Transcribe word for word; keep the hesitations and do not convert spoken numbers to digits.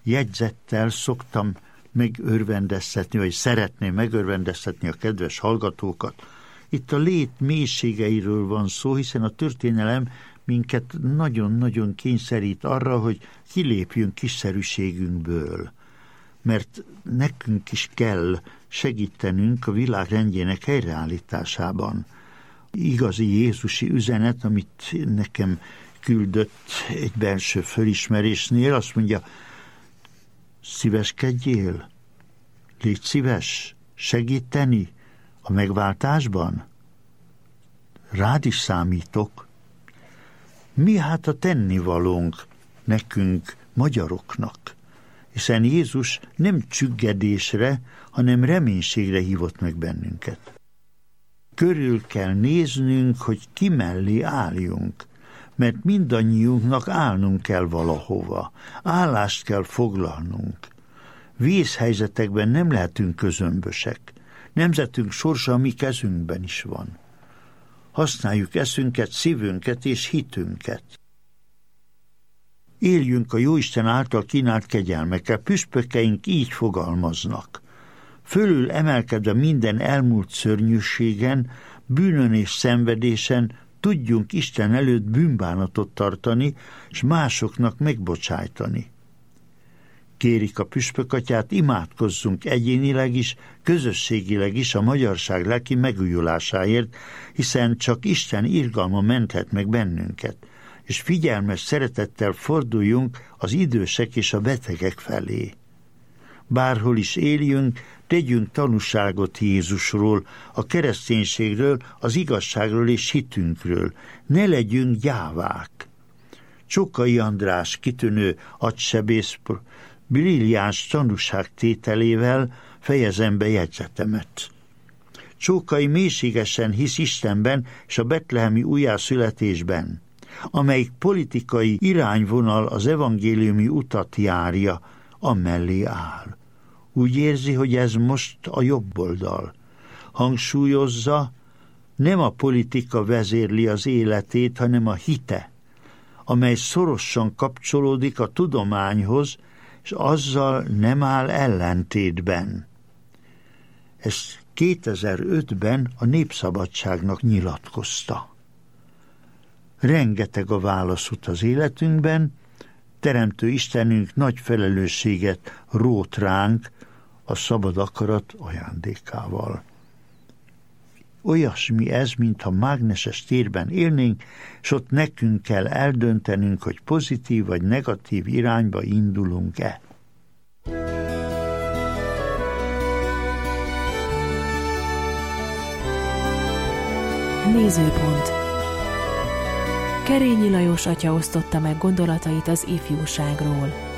jegyzettel szoktam megörvendeztetni, vagy szeretném megörvendeztetni a kedves hallgatókat. Itt a lét mélységeiről van szó, hiszen a történelem minket nagyon-nagyon kényszerít arra, hogy kilépjünk kiszerűségünkből. Mert nekünk is kell segítenünk a világ rendjének helyreállításában. Igazi jézusi üzenet, amit nekem küldött egy belső fölismerésnél, azt mondja, szíveskedjél, légy szíves, segíteni a megváltásban. Rád is számítok. Mi hát a tennivalónk nekünk, magyaroknak? Hiszen Jézus nem csüggedésre, hanem reménységre hívott meg bennünket. Körül kell néznünk, hogy ki mellé álljunk, mert mindannyiunknak állnunk kell valahova, állást kell foglalnunk. Vészhelyzetekben nem lehetünk közömbösek, nemzetünk sorsa a mi kezünkben is van. Használjuk eszünket, szívünket és hitünket. Éljünk a Jóisten által kínált kegyelmekkel, püspökeink így fogalmaznak. Fölül emelkedve minden elmúlt szörnyűségen, bűnön és szenvedésen tudjunk Isten előtt bűnbánatot tartani, és másoknak megbocsájtani. Kérik a püspökatyát, imádkozzunk egyénileg is, közösségileg is a magyarság lelki megújulásáért, hiszen csak Isten irgalma menthet meg bennünket, és figyelmes szeretettel forduljunk az idősek és a betegek felé. Bárhol is éljünk, tegyünk tanúságot Jézusról, a kereszténységről, az igazságról és hitünkről. Ne legyünk gyávák. Csokai András kitűnő agysebész brilliáns tanúságtételével fejezem be jegyzetemet. Csókai mélységesen hisz Istenben és a betlehemi újjászületésben, amelyik politikai irányvonal az evangéliumi utat járja, amellé áll. Úgy érzi, hogy ez most a jobb oldal. Hangsúlyozza, nem a politika vezérli az életét, hanem a hite, amely szorosan kapcsolódik a tudományhoz, és azzal nem áll ellentétben. Ezt kétezer-ötben a Népszabadságnak nyilatkozta. Rengeteg a válaszút az életünkben, Teremtő Istenünk nagy felelősséget rót ránk a szabad akarat ajándékával. Olyasmi ez, mintha mágneses térben élnénk, és ott nekünk kell eldöntenünk, hogy pozitív vagy negatív irányba indulunk-e. Nézőpont. Kerényi Lajos atya osztotta meg gondolatait az ifjúságról.